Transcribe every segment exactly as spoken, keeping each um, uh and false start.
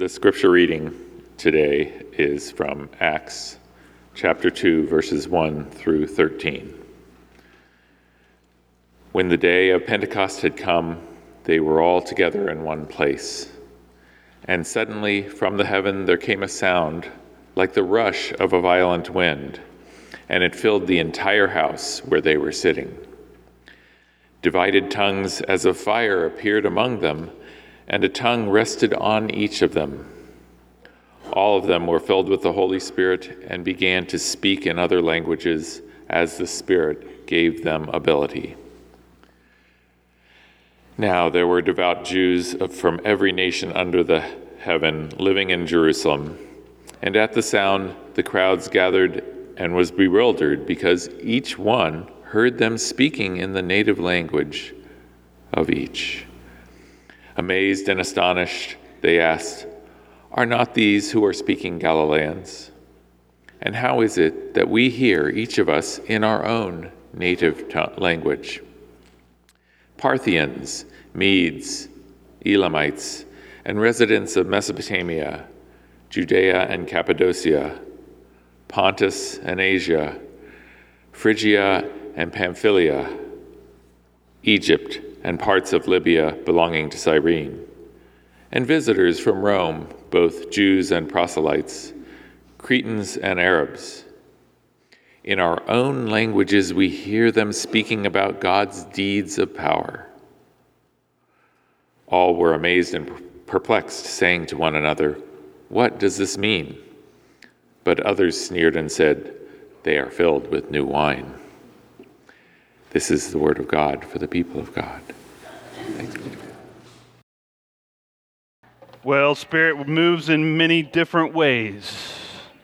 The scripture reading today is from Acts chapter two, verses one through thirteen. When the day of Pentecost had come, they were all together in one place. And suddenly from the heaven there came a sound like the rush of a violent wind, and it filled the entire house where they were sitting. Divided tongues as of fire appeared among them, and a tongue rested on each of them. All of them were filled with the Holy Spirit and began to speak in other languages as the Spirit gave them ability. Now there were devout Jews from every nation under the heaven living in Jerusalem, and at the sound the crowds gathered and was bewildered because each one heard them speaking in the native language of each. Amazed and astonished, they asked, "Are not these who are speaking Galileans? And how is it that we hear, each of us, in our own native t- language? Parthians, Medes, Elamites, and residents of Mesopotamia, Judea and Cappadocia, Pontus and Asia, Phrygia and Pamphylia, Egypt and parts of Libya belonging to Cyrene, and visitors from Rome, both Jews and proselytes, Cretans and Arabs. In our own languages we hear them speaking about God's deeds of power." All were amazed and perplexed, saying to one another, "What does this mean?" But others sneered and said, "They are filled with new wine." This is the word of God for the people of God. Thanks be to God. Well, Spirit moves in many different ways.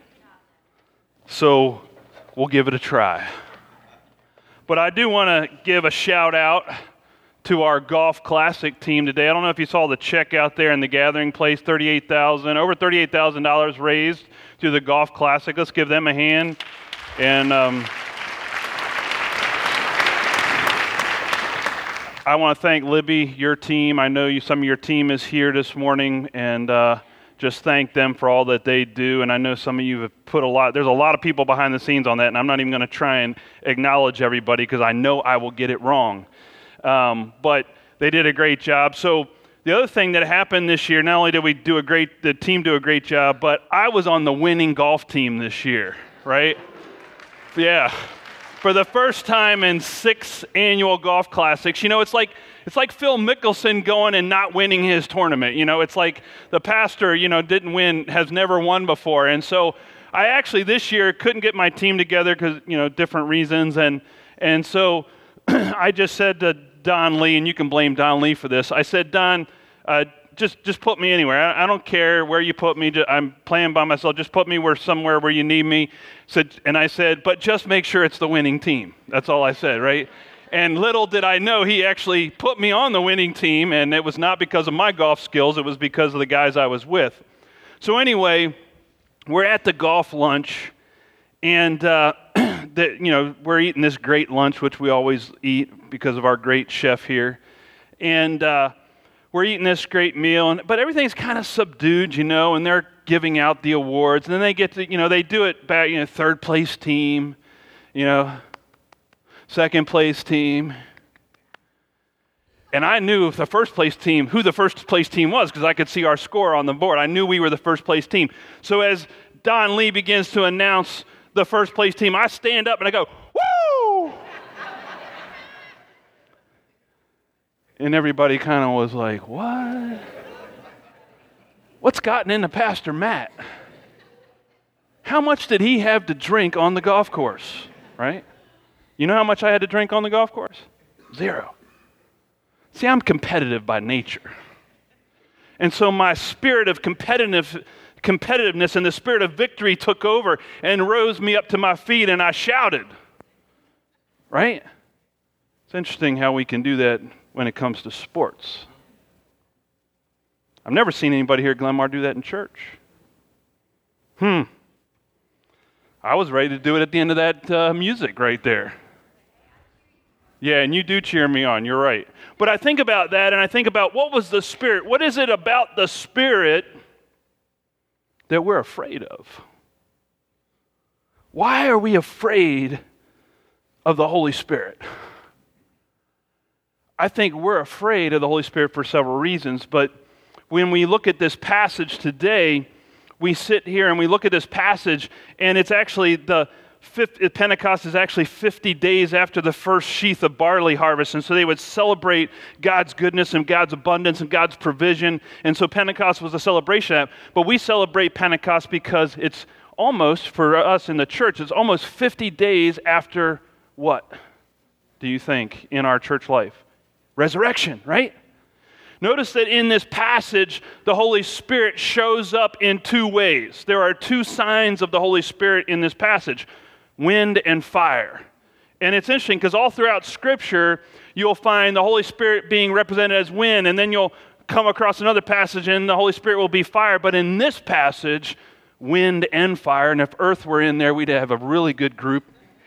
So we'll give it a try. But I do want to give a shout out to our Golf Classic team today. I don't know if you saw the check out there in the gathering place, thirty-eight thousand dollars, over thirty-eight thousand dollars raised through the Golf Classic. Let's give them a hand. And um, I want to thank Libby, your team. I know you, some of your team is here this morning, and uh, just thank them for all that they do. And I know some of you have put a lot, there's a lot of people behind the scenes on that, and I'm not even going to try and acknowledge everybody because I know I will get it wrong. Um, but they did a great job. So the other thing that happened this year, not only did we do a great, the team do a great job, but I was on the winning golf team this year, right? Yeah. For the first time in six annual golf classics. You know, it's like it's like Phil Mickelson going and not winning his tournament. You know, it's like the pastor, you know, didn't win, has never won before. And so I actually this year couldn't get my team together because, you know, different reasons. And and so I just said to Don Lee, and you can blame Don Lee for this. I said, Don, uh, just just put me anywhere. I, I don't care where you put me. Just, I'm playing by myself. Just put me where somewhere where you need me. Said, and I said, but just make sure it's the winning team. That's all I said, right? And little did I know, he actually put me on the winning team, and it was not because of my golf skills. It was because of the guys I was with. So anyway, we're at the golf lunch, and uh, the, you know we're eating this great lunch, which we always eat because of our great chef here, and uh, we're eating this great meal, and, but everything's kind of subdued, you know, and they're giving out the awards, and then they get to, you know, they do it back, you know, third place team, you know, second place team. And I knew the first place team, who the first place team was, because I could see our score on the board. I knew we were the first place team. So as Don Lee begins to announce the first place team, I stand up and I go, woo! And everybody kind of was like, what? What's gotten into Pastor Matt? How much did he have to drink on the golf course, right? You know how much I had to drink on the golf course? Zero. See, I'm competitive by nature. And so my spirit of competitive, competitiveness and the spirit of victory took over and rose me up to my feet, and I shouted, right? It's interesting how we can do that when it comes to sports. I've never seen anybody here at Glenmar do that in church. Hmm. I was ready to do it at the end of that uh, music right there. Yeah, and you do cheer me on, you're right. But I think about that, and I think about what was the Spirit? What is it about the Spirit that we're afraid of? Why are we afraid of the Holy Spirit? I think we're afraid of the Holy Spirit for several reasons, but when we look at this passage today, we sit here and we look at this passage, and it's actually the fifth, Pentecost is actually fifty days after the first sheaf of barley harvest, and so they would celebrate God's goodness and God's abundance and God's provision, and so Pentecost was a celebration of that. But we celebrate Pentecost because it's almost, for us in the church, it's almost fifty days after what do you think in our church life? Resurrection, right? Notice that in this passage, the Holy Spirit shows up in two ways. There are two signs of the Holy Spirit in this passage, wind and fire. And it's interesting because all throughout Scripture, you'll find the Holy Spirit being represented as wind, and then you'll come across another passage and the Holy Spirit will be fire. But in this passage, wind and fire, and if earth were in there, we'd have a really good group.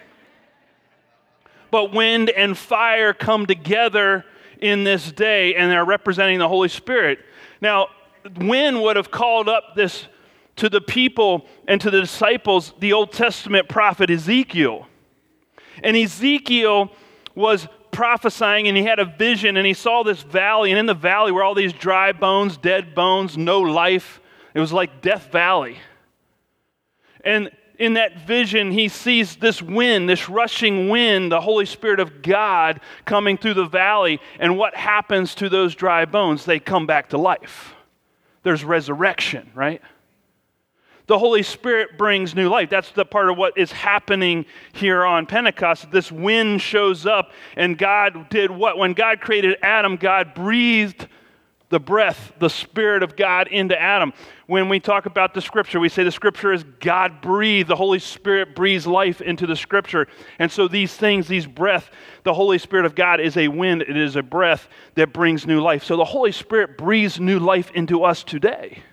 But wind and fire come together in this day, and they're representing the Holy Spirit. Now, wind would have called up this to the people and to the disciples, the Old Testament prophet Ezekiel. And Ezekiel was prophesying, and he had a vision, and he saw this valley, and in the valley were all these dry bones, dead bones, no life. It was like Death Valley. And in that vision, he sees this wind, this rushing wind, the Holy Spirit of God coming through the valley. And what happens to those dry bones? They come back to life. There's resurrection, right? The Holy Spirit brings new life. That's the part of what is happening here on Pentecost. This wind shows up, and God did what? When God created Adam, God breathed the breath, the Spirit of God into Adam. When we talk about the Scripture, we say the Scripture is God breathed. The Holy Spirit breathes life into the Scripture. And so these things, these breath, the Holy Spirit of God is a wind. It is a breath that brings new life. So the Holy Spirit breathes new life into us today.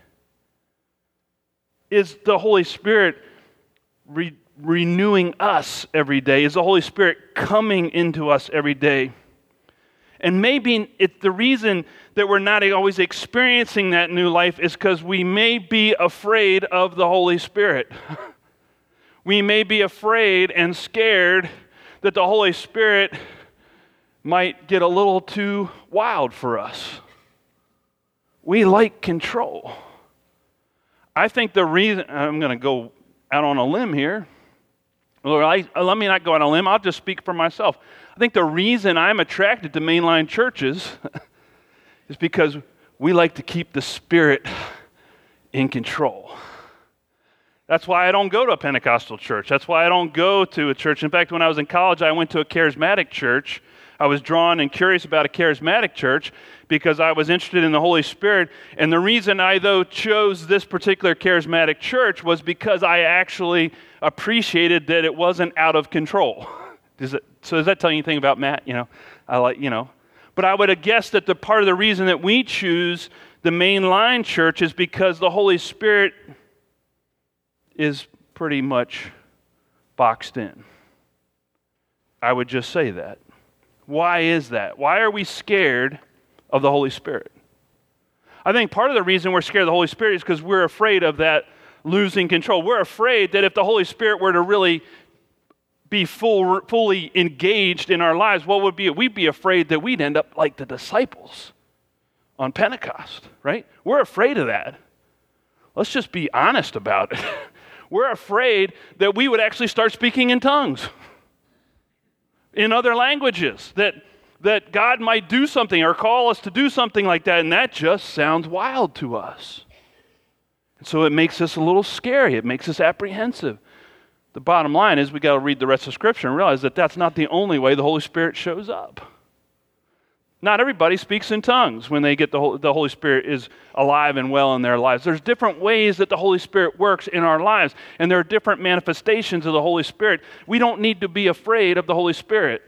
Is the Holy Spirit re- renewing us every day? Is the Holy Spirit coming into us every day? And maybe it's the reason that we're not always experiencing that new life is because we may be afraid of the Holy Spirit. We may be afraid and scared that the Holy Spirit might get a little too wild for us. We like control. I think the reason, I'm going to go out on a limb here. Or I, let me not go on a limb, I'll just speak for myself. I think the reason I'm attracted to mainline churches is because we like to keep the Spirit in control. That's why I don't go to a Pentecostal church. That's why I don't go to a church. In fact, when I was in college, I went to a charismatic church. I was drawn and curious about a charismatic church because I was interested in the Holy Spirit. And the reason I, though, chose this particular charismatic church was because I actually appreciated that it wasn't out of control. Does it, so does that tell you anything about Matt? You know, I like, you know. But I would have guessed that the part of the reason that we choose the mainline church is because the Holy Spirit is pretty much boxed in. I would just say that. Why is that? Why are we scared of the Holy Spirit? I think part of the reason we're scared of the Holy Spirit is because we're afraid of that losing control. We're afraid that if the Holy Spirit were to really be full, fully engaged in our lives, what would be it? We'd be afraid that we'd end up like the disciples on Pentecost, right? We're afraid of that. Let's just be honest about it. We're afraid that we would actually start speaking in tongues, in other languages, that that God might do something or call us to do something like that, and that just sounds wild to us. And so it makes us a little scary. It makes us apprehensive. The bottom line is we got to read the rest of Scripture and realize that that's not the only way the Holy Spirit shows up. Not everybody speaks in tongues when they get the Holy, the Holy Spirit is alive and well in their lives. There's different ways that the Holy Spirit works in our lives, and there are different manifestations of the Holy Spirit. We don't need to be afraid of the Holy Spirit.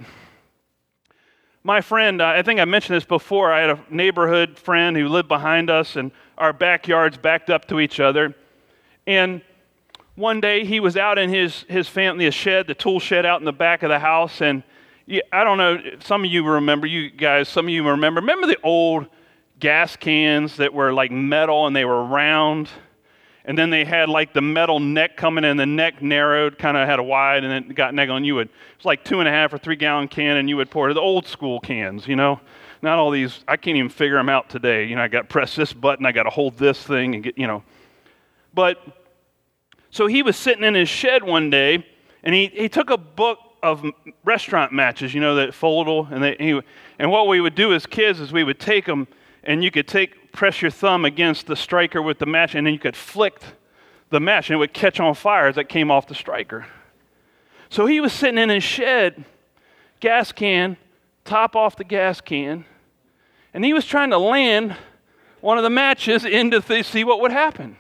My friend, uh, I think I mentioned this before, I had a neighborhood friend who lived behind us, and our backyards backed up to each other. And one day he was out in his, his family, a shed, the tool shed out in the back of the house, and yeah, I don't know, some of you remember, you guys, some of you remember, remember the old gas cans that were like metal and they were round? and then they had like the metal neck coming in, the neck narrowed, kind of had a wide, and then it got neck on. You would, it's like two and a half or three gallon can, and you would pour it, the old school cans, you know, not all these, I can't even figure them out today. You know, I got to press this button, I got to hold this thing and get, you know. But, so he was sitting in his shed one day, and he, he took a book of restaurant matches, you know, that foldable, and they, he, and what we would do as kids is we would take them, and you could take, press your thumb against the striker with the match, and then you could flick the match, and it would catch on fire as it came off the striker. So he was sitting in his shed, gas can, top off the gas can, and he was trying to land one of the matches into to see what would happen.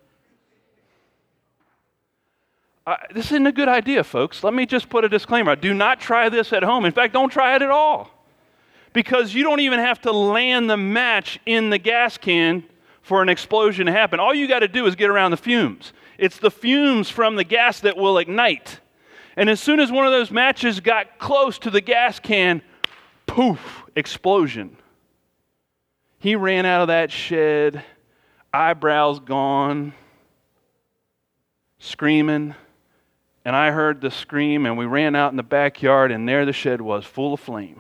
Uh, this isn't a good idea, folks. Let me just put a disclaimer. Do not try this at home. In fact, don't try it at all. Because you don't even have to land the match in the gas can for an explosion to happen. All you got to do is get around the fumes. It's the fumes from the gas that will ignite. And as soon as one of those matches got close to the gas can, poof, explosion. He ran out of that shed, eyebrows gone, screaming. And I heard the scream, and we ran out in the backyard, and there the shed was, full of flame.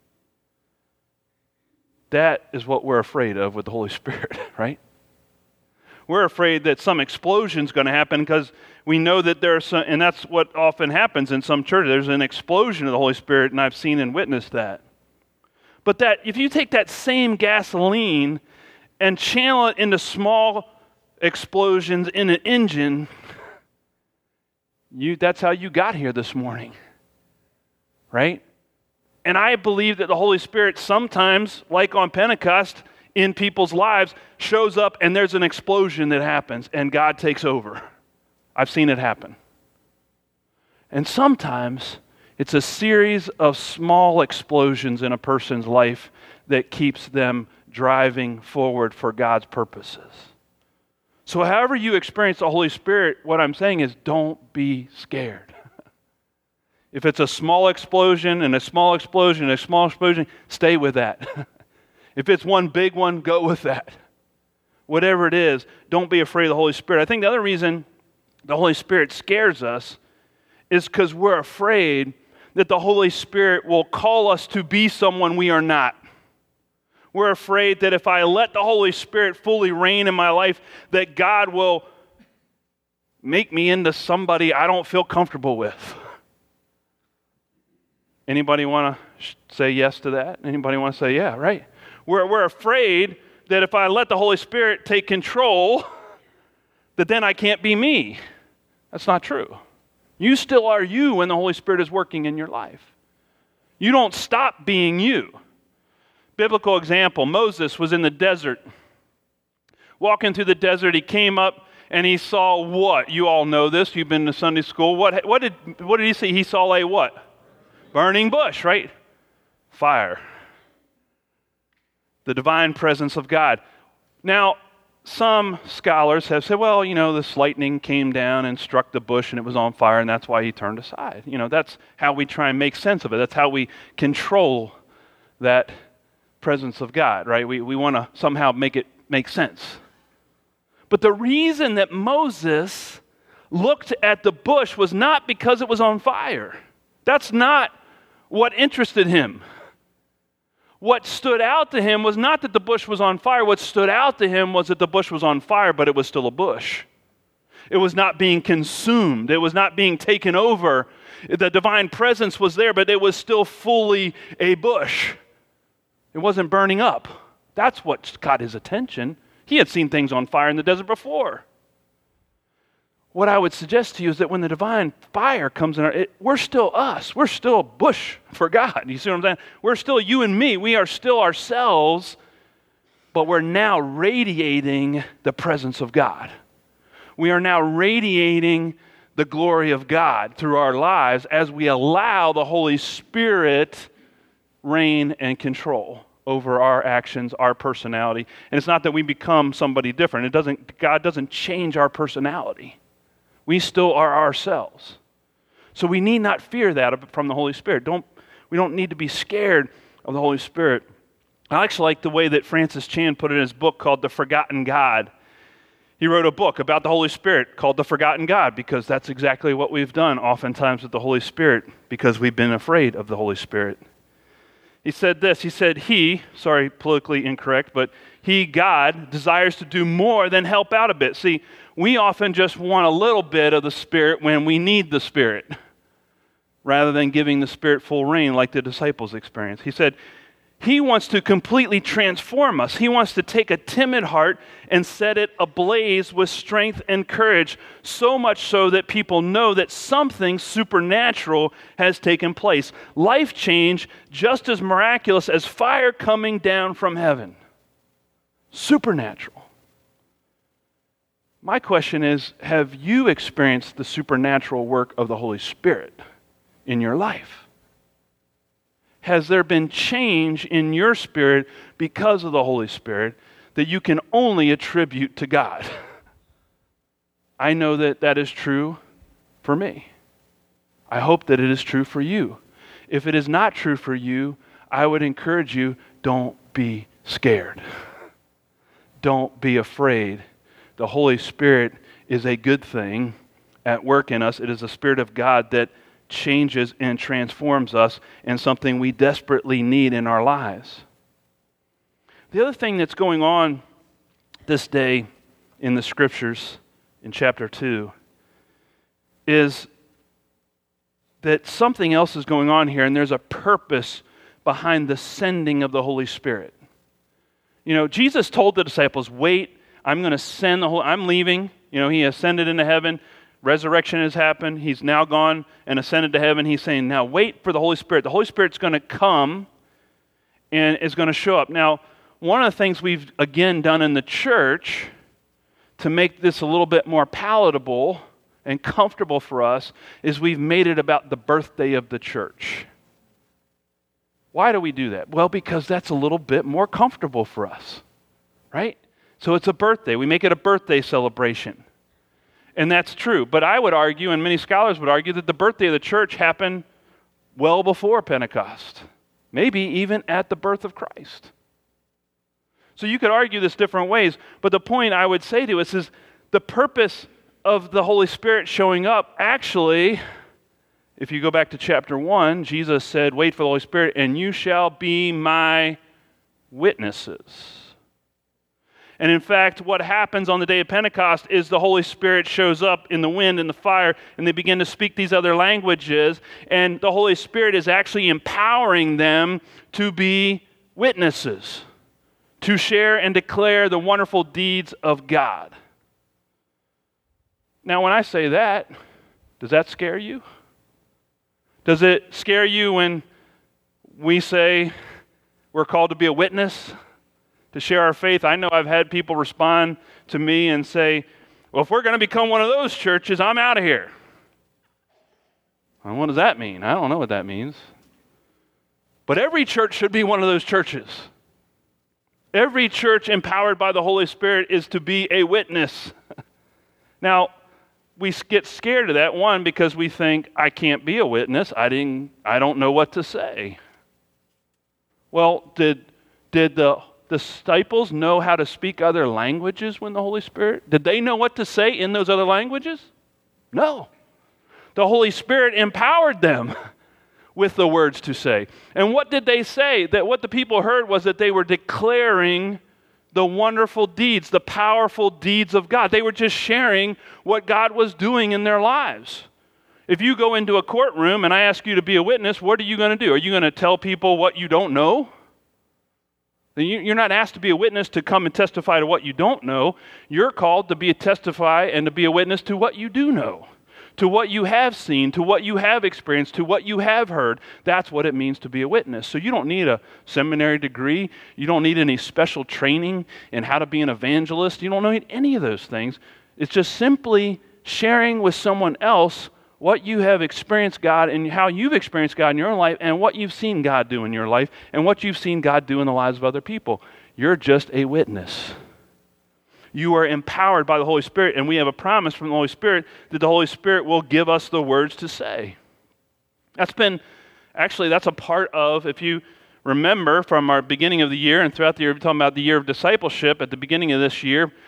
That is what we're afraid of with the Holy Spirit, right? We're afraid that some explosion's going to happen because we know that there's some, and that's what often happens in some churches. There's an explosion of the Holy Spirit, and I've seen and witnessed that. But that if you take that same gasoline and channel it into small explosions in an engine, You, that's how you got here this morning, right? And I believe that the Holy Spirit sometimes, like on Pentecost, in people's lives, shows up and there's an explosion that happens and God takes over. I've seen it happen. And sometimes it's a series of small explosions in a person's life that keeps them driving forward for God's purposes. So however you experience the Holy Spirit, what I'm saying is don't be scared. If it's a small explosion and a small explosion and a small explosion, stay with that. If it's one big one, go with that. Whatever it is, don't be afraid of the Holy Spirit. I think the other reason the Holy Spirit scares us is because we're afraid that the Holy Spirit will call us to be someone we are not. We're afraid that if I let the Holy Spirit fully reign in my life, that God will make me into somebody I don't feel comfortable with. Anybody want to say yes to that? Anybody want to say, yeah, right? We're, we're afraid that if I let the Holy Spirit take control, that then I can't be me. That's not true. You still are you when the Holy Spirit is working in your life. You don't stop being you. Biblical example, Moses was in the desert. Walking through the desert, he came up and he saw what? You all know this. You've been to Sunday school. What, what, did, what did he see? He saw a what? Burning bush, right? Fire. The divine presence of God. Now, some scholars have said, well, you know, this lightning came down and struck the bush and it was on fire and that's why he turned aside. You know, that's how we try and make sense of it. That's how we control that presence of God, right? We we want to somehow make it make sense. But the reason that Moses looked at the bush was not because it was on fire. That's not what interested him. What stood out to him was not that the bush was on fire. What stood out to him was that the bush was on fire, but it was still a bush. It was not being consumed. It was not being taken over. The divine presence was there, but it was still fully a bush. It wasn't burning up. That's what caught his attention. He had seen things on fire in the desert before. What I would suggest to you is that when the divine fire comes in, our, it, we're still us. We're still a bush for God. You see what I'm saying? We're still you and me. We are still ourselves, but we're now radiating the presence of God. We are now radiating the glory of God through our lives as we allow the Holy Spirit reign and control over our actions, our personality. And it's not that we become somebody different. It doesn't. God doesn't change our personality. We still are ourselves. So we need not fear that from the Holy Spirit. Don't we don't need to be scared of the Holy Spirit. I actually like the way that Francis Chan put it in his book called The Forgotten God. He wrote a book about the Holy Spirit called The Forgotten God, because that's exactly what we've done oftentimes with the Holy Spirit, because we've been afraid of the Holy Spirit. He said this, he said, he, sorry, politically incorrect, but he, God, desires to do more than help out a bit. See, we often just want a little bit of the Spirit when we need the Spirit, rather than giving the Spirit full reign like the disciples experienced. He said, he wants to completely transform us. He wants to take a timid heart and set it ablaze with strength and courage, so much so that people know that something supernatural has taken place. Life change just as miraculous as fire coming down from heaven. Supernatural. My question is, have you experienced the supernatural work of the Holy Spirit in your life? Has there been change in your spirit because of the Holy Spirit that you can only attribute to God? I know that that is true for me. I hope that it is true for you. If it is not true for you, I would encourage you, don't be scared. Don't be afraid. The Holy Spirit is a good thing at work in us. It is the Spirit of God that changes and transforms us in something we desperately need in our lives. The other thing that's going on this day in the Scriptures, in chapter two, is that something else is going on here, and there's a purpose behind the sending of the Holy Spirit. You know, Jesus told the disciples, wait, I'm going to send the Holy, I'm leaving. You know, he ascended into heaven. Resurrection has happened. He's now gone and ascended to heaven. He's saying, now wait for the Holy Spirit. The Holy Spirit's going to come and is going to show up. Now, one of the things we've, again, done in the church to make this a little bit more palatable and comfortable for us is we've made it about the birthday of the church. Why do we do that? Well, because that's a little bit more comfortable for us, right? So it's a birthday. We make it a birthday celebration. And that's true. But I would argue, and many scholars would argue, that the birthday of the church happened well before Pentecost. Maybe even at the birth of Christ. So you could argue this different ways. But the point I would say to us is the purpose of the Holy Spirit showing up, actually, if you go back to chapter one, Jesus said, wait for the Holy Spirit, and you shall be my witnesses. And in fact, what happens on the day of Pentecost is the Holy Spirit shows up in the wind and the fire, and they begin to speak these other languages, and the Holy Spirit is actually empowering them to be witnesses, to share and declare the wonderful deeds of God. Now, when I say that, does that scare you? Does it scare you when we say we're called to be a witness? To share our faith? I know I've had people respond to me and say, well, if we're going to become one of those churches, I'm out of here. Well, what does that mean? I don't know what that means. But every church should be one of those churches. Every church empowered by the Holy Spirit is to be a witness. Now, we get scared of that, one, because we think, I can't be a witness. I didn't, I don't know what to say. Well, did, did the disciples know how to speak other languages when the Holy Spirit? Did they know what to say in those other languages? No. The Holy Spirit empowered them with the words to say. And what did they say? That what the people heard was that they were declaring the wonderful deeds, the powerful deeds of God. They were just sharing what God was doing in their lives. If you go into a courtroom and I ask you to be a witness, what are you going to do? Are you going to tell people what you don't know? You're not asked to be a witness to come and testify to what you don't know. You're called to be a testify and to be a witness to what you do know, to what you have seen, to what you have experienced, to what you have heard. That's what it means to be a witness. So you don't need a seminary degree. You don't need any special training in how to be an evangelist. You don't need any of those things. It's just simply sharing with someone else what you have experienced God and how you've experienced God in your own life and what you've seen God do in your life and what you've seen God do in the lives of other people. You're just a witness. You are empowered by the Holy Spirit, and we have a promise from the Holy Spirit that the Holy Spirit will give us the words to say. That's been, actually, that's a part of, if you remember from our beginning of the year and throughout the year, we're talking about the year of discipleship. At the beginning of this year,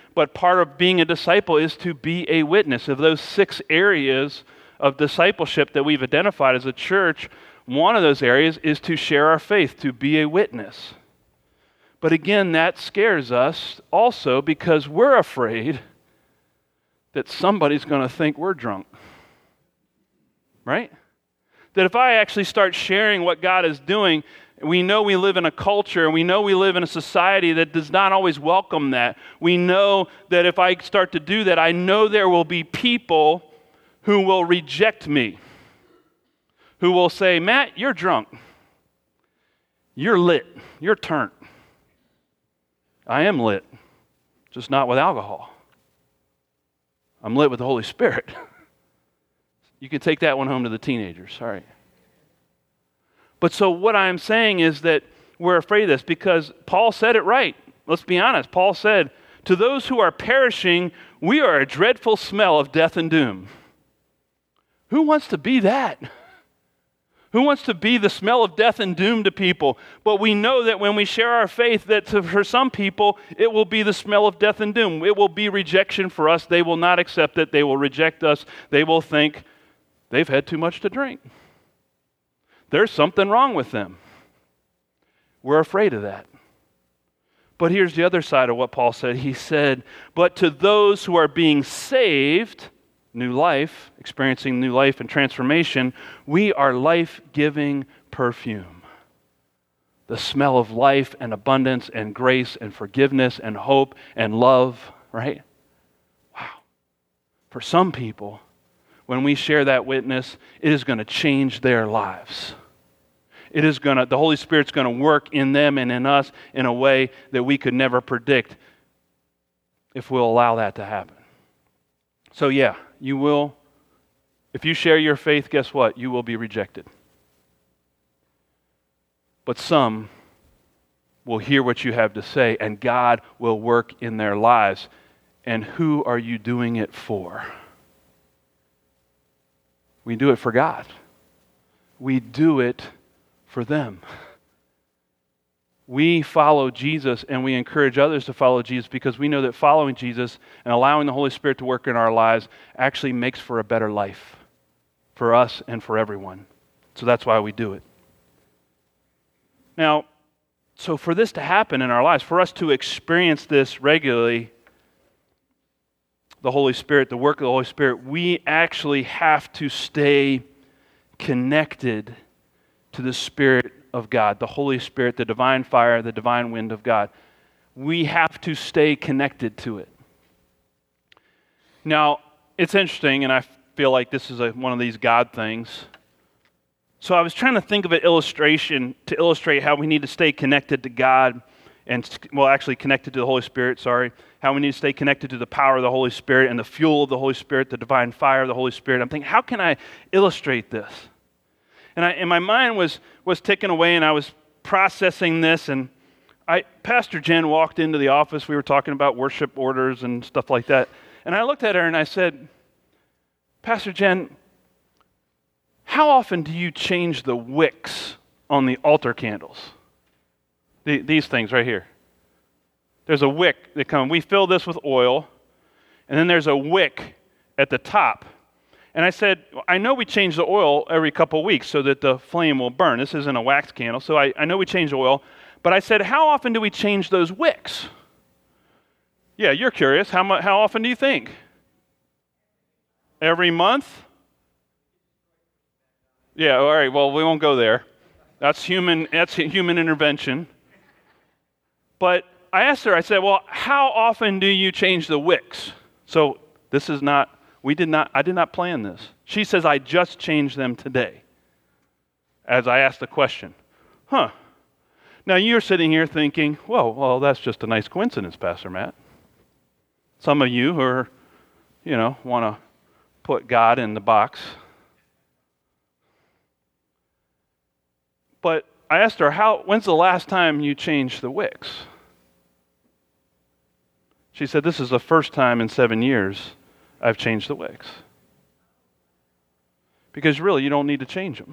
but part of being a disciple is to be a witness. Of those six areas of discipleship that we've identified as a church, one of those areas is to share our faith, to be a witness. But again, that scares us also because we're afraid that somebody's going to think we're drunk. Right? That if I actually start sharing what God is doing, we know we live in a culture, and we know we live in a society that does not always welcome that. We know that if I start to do that, I know there will be people who will reject me, who will say, Matt, you're drunk. You're lit. You're turned. I am lit, just not with alcohol. I'm lit with the Holy Spirit. You can take that one home to the teenagers, sorry. But so what I'm saying is that we're afraid of this because Paul said it right. Let's be honest. Paul said, to those who are perishing, we are a dreadful smell of death and doom. Who wants to be that? Who wants to be the smell of death and doom to people? But we know that when we share our faith, that to, for some people, it will be the smell of death and doom. It will be rejection for us. They will not accept it. They will reject us. They will think they've had too much to drink. There's something wrong with them. We're afraid of that. But here's the other side of what Paul said. He said, but to those who are being saved, new life, experiencing new life and transformation, we are life-giving perfume. The smell of life and abundance and grace and forgiveness and hope and love, right? Wow. For some people, when we share that witness, it is going to change their lives. It is going to, the Holy Spirit's going to work in them and in us in a way that we could never predict if we'll allow that to happen. So yeah, you will, if you share your faith, guess what? You will be rejected. But some will hear what you have to say, and God will work in their lives. And who are you doing it for? We do it for God. We do it for them. We follow Jesus and we encourage others to follow Jesus because we know that following Jesus and allowing the Holy Spirit to work in our lives actually makes for a better life for us and for everyone. So that's why we do it. Now, so for this to happen in our lives, for us to experience this regularly, the Holy Spirit, the work of the Holy Spirit, we actually have to stay connected to the Spirit of God, the Holy Spirit, the divine fire, the divine wind of God. We have to stay connected to it. Now, it's interesting, and I feel like this is a, one of these God things. So I was trying to think of an illustration to illustrate how we need to stay connected to God and, well, actually connected to the Holy Spirit, sorry. How we need to stay connected to the power of the Holy Spirit and the fuel of the Holy Spirit, the divine fire of the Holy Spirit. I'm thinking, how can I illustrate this? And, I, and my mind was was ticking away, and I was processing this, and I Pastor Jen walked into the office. We were talking about worship orders and stuff like that. And I looked at her and I said, Pastor Jen, how often do you change the wicks on the altar candles? The, these things right here. There's a wick that comes. We fill this with oil, and then there's a wick at the top. And I said, I know we change the oil every couple of weeks so that the flame will burn. This isn't a wax candle, so I, I know we change the oil. But I said, how often do we change those wicks? Yeah, you're curious. How, mu- how often do you think? Every month? Yeah, all right, well, we won't go there. That's human, that's human intervention. But I asked her, I said, well, how often do you change the wicks? So this is not, we did not, I did not plan this. She says, I just changed them today. As I asked the question. Huh. Now you're sitting here thinking, whoa, well, that's just a nice coincidence, Pastor Matt. Some of you who are, you know, want to put God in the box. But I asked her, how, when's the last time you changed the wicks? She said, this is the first time in seven years I've changed the wicks. Because really, you don't need to change them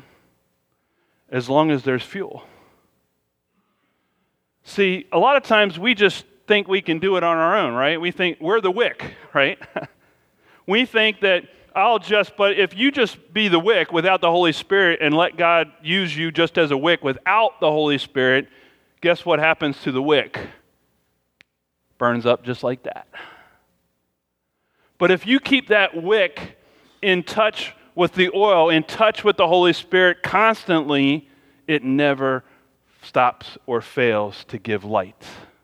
as long as there's fuel. See, a lot of times we just think we can do it on our own, right? We think we're the wick, right? We think that I'll just, but if you just be the wick without the Holy Spirit and let God use you just as a wick without the Holy Spirit, guess what happens to the wick? Burns up just like that. But if you keep that wick in touch with the oil, in touch with the Holy Spirit constantly, it never stops or fails to give light.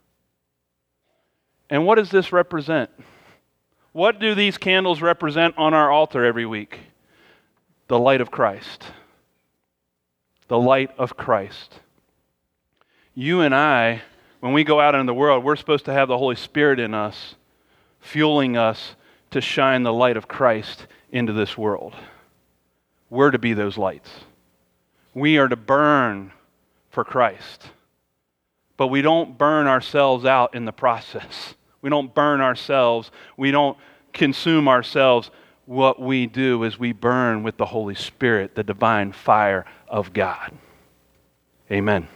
And what does this represent? What do these candles represent on our altar every week? The light of Christ. The light of Christ. You and I, when we go out in the world, we're supposed to have the Holy Spirit in us, fueling us to shine the light of Christ into this world. We're to be those lights. We are to burn for Christ. But we don't burn ourselves out in the process. We don't burn ourselves. We don't consume ourselves. What we do is we burn with the Holy Spirit, the divine fire of God. Amen.